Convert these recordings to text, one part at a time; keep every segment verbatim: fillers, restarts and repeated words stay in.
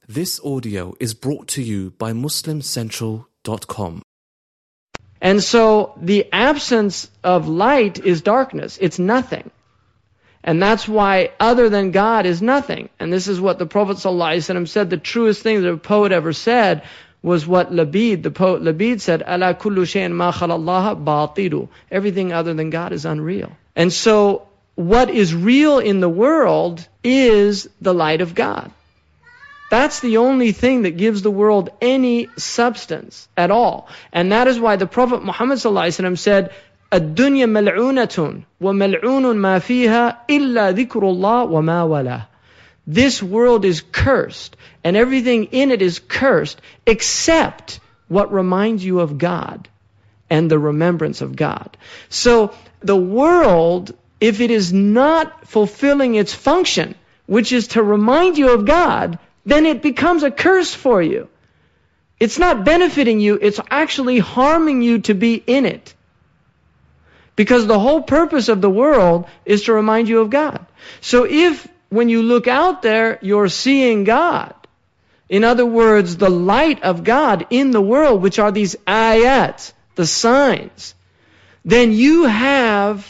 This audio is brought to you by Muslim Central dot com. And so the absence of light is darkness. It's nothing. And that's why other than God is nothing. And this is what the Prophet ﷺ said. The truest thing that a poet ever said was what Labid, the poet Labid said, "Ala kullu shay'in ma khalallaha batilu." Everything other than God is unreal. And so what is real in the world is the light of God. That's the only thing that gives the world any substance at all. And that is why the Prophet Muhammad ﷺ said, "Ad-dunya mal'unatun wa mal'unun ma fiha illa dhikrullah wa ma wala." This world is cursed, and everything in it is cursed, except what reminds you of God and the remembrance of God. So the world, if it is not fulfilling its function, which is to remind you of God, then it becomes a curse for you. It's not benefiting you, it's actually harming you to be in it. Because the whole purpose of the world is to remind you of God. So if, when you look out there, you're seeing God, in other words, the light of God in the world, which are these ayat, the signs, then you have,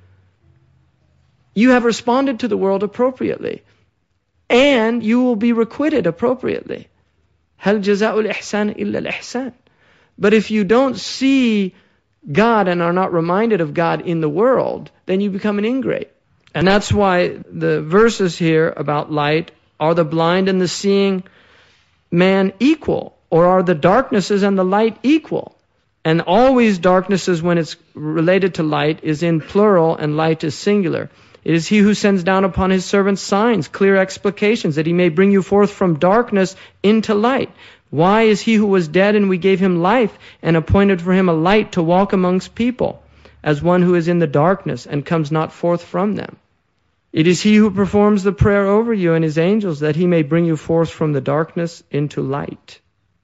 you have responded to the world appropriately. And you will be requited appropriately. هَلْ جَزَاءُ الْإِحْسَانِ إِلَّا الْإِحْسَانِ. But if you don't see God and are not reminded of God in the world, then you become an ingrate. And that's why the verses here about light, are the blind and the seeing man equal? Or are the darknesses and the light equal? And always darknesses, when it's related to light, is in plural and light is singular. It is He who sends down upon His servants signs, clear explications, that He may bring you forth from darkness into light. Why is he who was dead and we gave him life and appointed for him a light to walk amongst people, as one who is in the darkness and comes not forth from them? It is He who performs the prayer over you and His angels, that He may bring you forth from the darkness into light.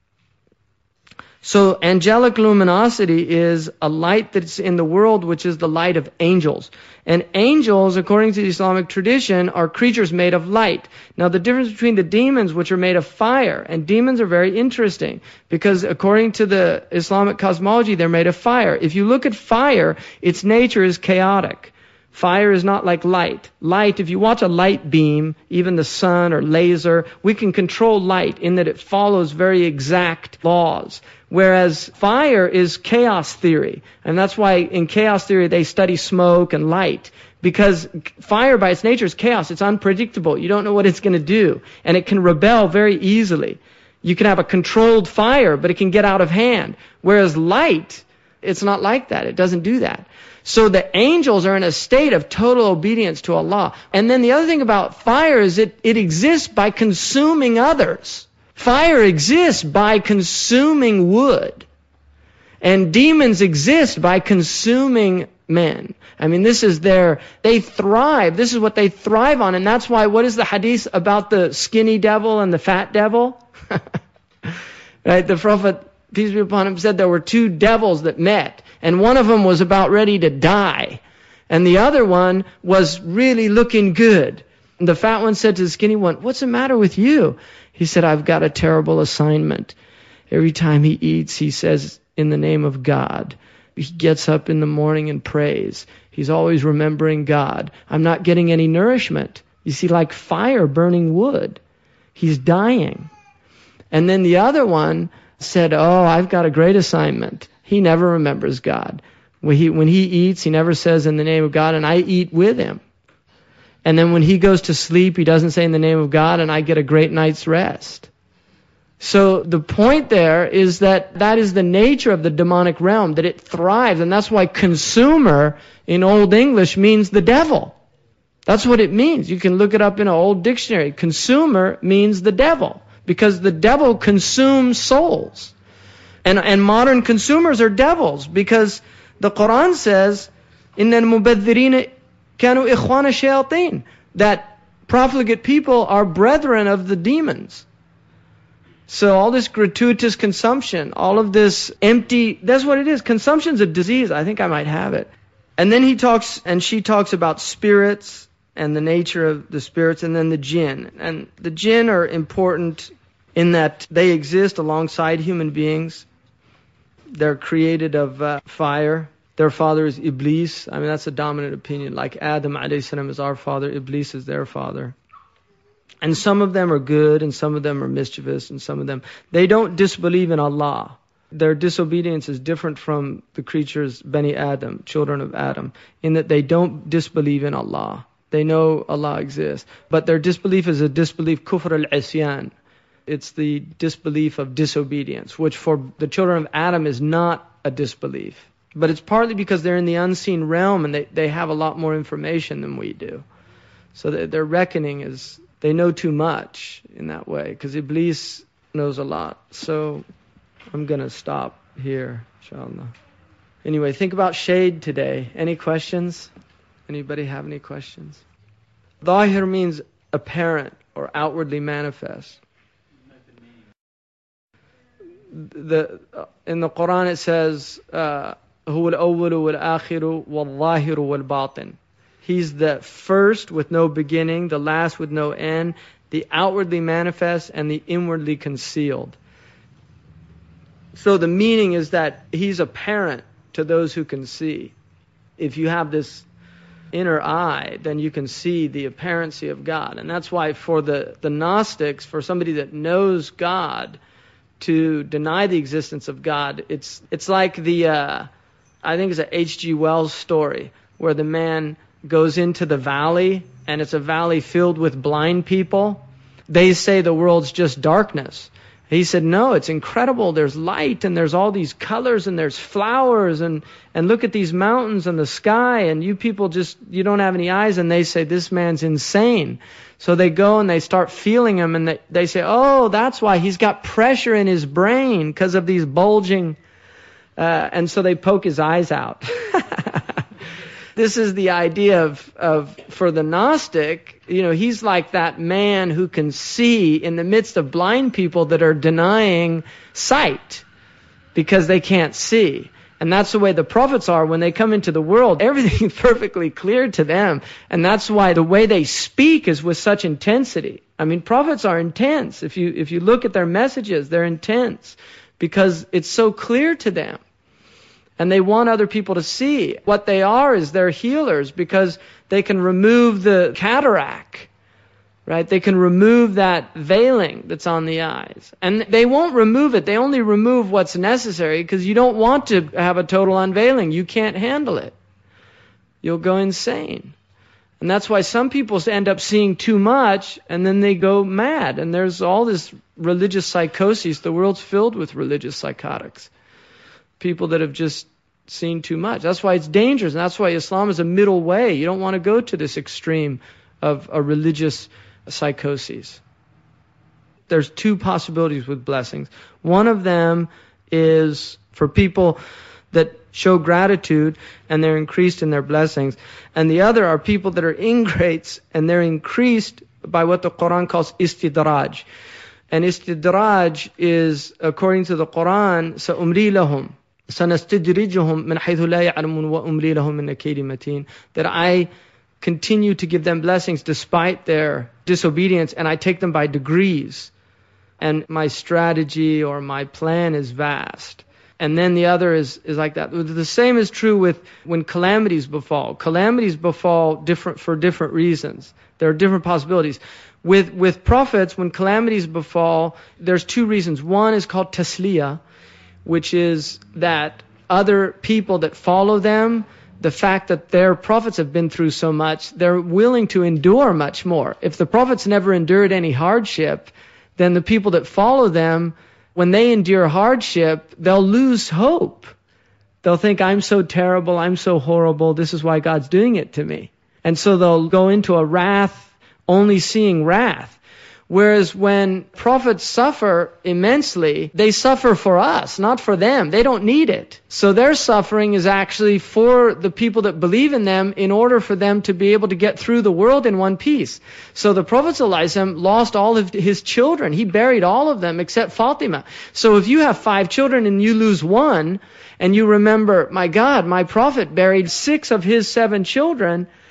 So angelic luminosity is a light that's in the world, which is the light of angels. And angels, according to the Islamic tradition, are creatures made of light. Now the difference between the demons, which are made of fire, and demons are very interesting, because according to the Islamic cosmology, they're made of fire. If you look at fire, its nature is chaotic. Fire is not like light. Light, if you watch a light beam, even the sun or laser, we can control light in that it follows very exact laws. Whereas fire is chaos theory. And that's why in chaos theory they study smoke and light. Because fire by its nature is chaos. It's unpredictable. You don't know what it's going to do. And it can rebel very easily. You can have a controlled fire, but it can get out of hand. Whereas light, it's not like that. It doesn't do that. So the angels are in a state of total obedience to Allah. And then the other thing about fire is it, it exists by consuming others. Fire exists by consuming wood. And demons exist by consuming men. I mean, this is their, they thrive. This is what they thrive on. And that's why, what is the hadith about the skinny devil and the fat devil? Right? The Prophet, peace be upon him, said there were two devils that met. And one of them was about ready to die. And the other one was really looking good. And the fat one said to the skinny one, "What's the matter with you?" He said, "I've got a terrible assignment. Every time he eats, he says, in the name of God. He gets up in the morning and prays. He's always remembering God. I'm not getting any nourishment." You see, like fire burning wood. He's dying. And then the other one said, "Oh, I've got a great assignment. He never remembers God. When he, when he eats, he never says in the name of God, and I eat with him. And then when he goes to sleep, he doesn't say in the name of God, and I get a great night's rest." So the point there is that that is the nature of the demonic realm, that it thrives. And that's why consumer in Old English means the devil. That's what it means. You can look it up in an old dictionary. Consumer means the devil, because the devil consumes souls. And, and modern consumers are devils, because the Quran says, إِنَّ الْمُبَذِّرِينَ كَانُوا إِخْوَانَ الشَّيَاطِينَ, that profligate people are brethren of the demons. So all this gratuitous consumption, all of this empty, that's what it is. Consumption's a disease. I think I might have it. And then he talks, and she talks about spirits and the nature of the spirits, and then the jinn. And the jinn are important in that they exist alongside human beings. They're created of uh, fire. Their father is Iblis. I mean, that's a dominant opinion. Like Adam alayhi salam is our father, Iblis is their father. And some of them are good, and some of them are mischievous, and some of them, they don't disbelieve in Allah. Their disobedience is different from the creatures, Bani Adam, children of Adam, in that they don't disbelieve in Allah. They know Allah exists. But their disbelief is a disbelief, kufr al-isyan. It's the disbelief of disobedience, which for the children of Adam is not a disbelief. But it's partly because they're in the unseen realm and they, they have a lot more information than we do. So that their reckoning is, they know too much in that way, because Iblis knows a lot. So I'm going to stop here, inshallah. Anyway, think about shade today. Any questions? Anybody have any questions? Zahir means apparent or outwardly manifest. The, uh, in the Quran it says, uh, هو الأول والآخر والظاهر والباطن. He's the first with no beginning, the last with no end, the outwardly manifest and the inwardly concealed. So the meaning is that He's apparent to those who can see. If you have this inner eye, then you can see the apparency of God. And that's why for the, the Gnostics, for somebody that knows God, to deny the existence of God, it's it's like the, uh, I think it's a H G Wells story, where the man goes into the valley, and it's a valley filled with blind people. They say the world's just darkness. He said, no, it's incredible. There's light, and there's all these colors, and there's flowers, and, and look at these mountains and the sky, and you people just, you don't have any eyes. And they say, this man's insane. So they go and they start feeling him, and they, they say, oh, that's why he's got pressure in his brain because of these bulging, uh, and so they poke his eyes out. This is the idea of, of, for the Gnostic, you know, he's like that man who can see in the midst of blind people that are denying sight because they can't see. And that's the way the prophets are when they come into the world. Everything's perfectly clear to them. And that's why the way they speak is with such intensity. I mean, prophets are intense. If you, if you look at their messages, they're intense because it's so clear to them. And they want other people to see. What they are is they're healers because they can remove the cataract, right? They can remove that veiling that's on the eyes. And they won't remove it. They only remove what's necessary because you don't want to have a total unveiling. You can't handle it. You'll go insane. And that's why some people end up seeing too much and then they go mad. And there's all this religious psychosis. The world's filled with religious psychotics. People that have just seen too much. That's why it's dangerous. And that's why Islam is a middle way. You don't want to go to this extreme of a religious psychosis. There's two possibilities with blessings. One of them is for people that show gratitude and they're increased in their blessings. And the other are people that are ingrates and they're increased by what the Quran calls istidraj. And istidraj is, according to the Quran, سَأُمْرِي لَهُمْ سَنَسْتِدْرِجُهُمْ مِنْ حَيْثُ لَا يَعْلَمُونَ وَأُمْلِي لَهُمْ مِنَ كَيْدِ مَتِينٍ. That I continue to give them blessings despite their disobedience, and I take them by degrees. And my strategy or my plan is vast. And then the other is, is like that. The same is true with when calamities befall. Calamities befall different for different reasons. There are different possibilities. With with prophets, when calamities befall, there's two reasons. One is called tasliyah, which is that other people that follow them, the fact that their prophets have been through so much, they're willing to endure much more. If the prophets never endured any hardship, then the people that follow them, when they endure hardship, they'll lose hope. They'll think, I'm so terrible, I'm so horrible, this is why God's doing it to me. And so they'll go into a wrath, only seeing wrath. Whereas when prophets suffer immensely, they suffer for us, not for them. They don't need it. So their suffering is actually for the people that believe in them in order for them to be able to get through the world in one piece. So the Prophet ﷺ lost all of his children. He buried all of them except Fatima. So if you have five children and you lose one, and you remember, my God, my Prophet buried six of his seven children,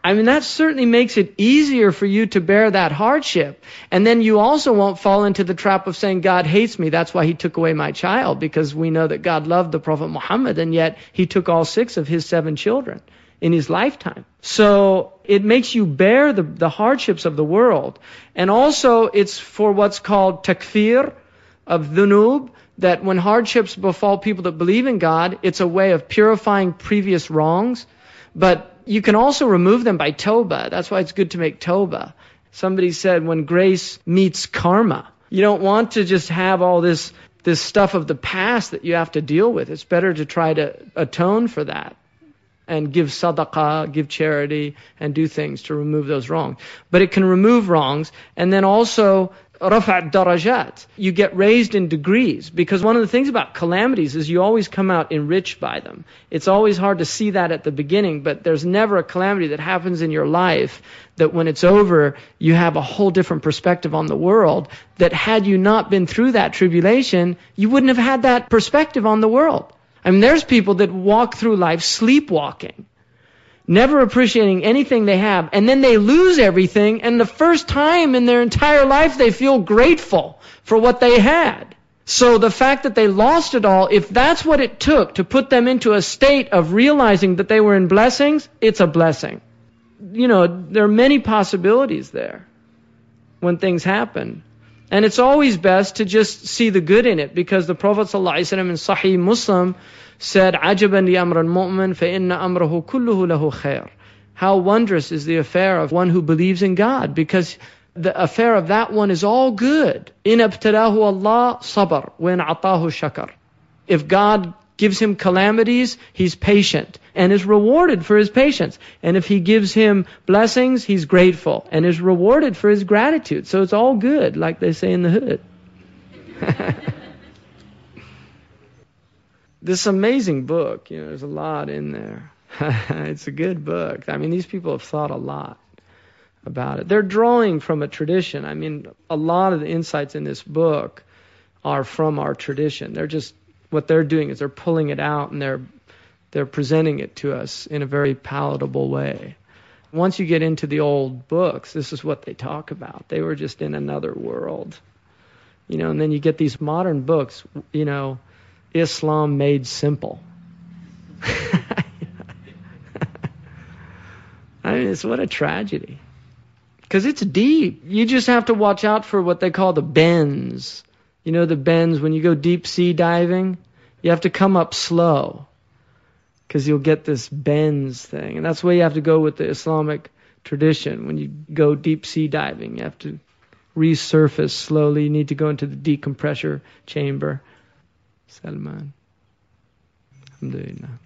I mean, that certainly makes it easier for you to bear that hardship. And then you also won't fall into the trap of saying, God hates me, that's why he took away my child, because we know that God loved the Prophet Muhammad, and yet he took all six of his seven children in his lifetime. So it makes you bear the, the hardships of the world. And also it's for what's called takfir of dhunub, that when hardships befall people that believe in God, it's a way of purifying previous wrongs. But you can also remove them by tawbah. That's why it's good to make tawbah. Somebody said when grace meets karma, you don't want to just have all this, this stuff of the past that you have to deal with. It's better to try to atone for that and give sadaqah, give charity, and do things to remove those wrongs. But it can remove wrongs, and then also raf'at darajat. You get raised in degrees, because one of the things about calamities is you always come out enriched by them. It's always hard to see that at the beginning, but there's never a calamity that happens in your life that when it's over, you have a whole different perspective on the world, that had you not been through that tribulation, you wouldn't have had that perspective on the world. I mean, there's people that walk through life sleepwalking, never appreciating anything they have, and then they lose everything, and the first time in their entire life they feel grateful for what they had. So the fact that they lost it all, if that's what it took to put them into a state of realizing that they were in blessings, it's a blessing. You know, there are many possibilities there when things happen. And it's always best to just see the good in it, because the Prophet ﷺ in Sahih Muslim said, "Ajaban li amr al-mu'min fa inna amrahu kulluhu lahu khair." How wondrous is the affair of one who believes in God, because the affair of that one is all good. In abtalahu Allah sabr wa in atahu shakar. If God gives him calamities, he's patient and is rewarded for his patience. And if he gives him blessings, he's grateful and is rewarded for his gratitude. So it's all good, like they say in the hood. This amazing book, you know, there's a lot in there. It's a good book. I mean, these people have thought a lot about it. They're drawing from a tradition. I mean, a lot of the insights in this book are from our tradition. They're just, what they're doing is they're pulling it out and they're they're presenting it to us in a very palatable way. Once you get into the old books, this is what they talk about. They were just in another world. You know, and then you get these modern books, you know, Islam made simple. I mean, it's what a tragedy. Because it's deep. You just have to watch out for what they call the bends. You know the bends when you go deep sea diving? You have to come up slow, because you'll get this bends thing. And that's the way you have to go with the Islamic tradition. When you go deep sea diving, you have to resurface slowly. You need to go into the decompressor chamber. Salman. Alhamdulillah.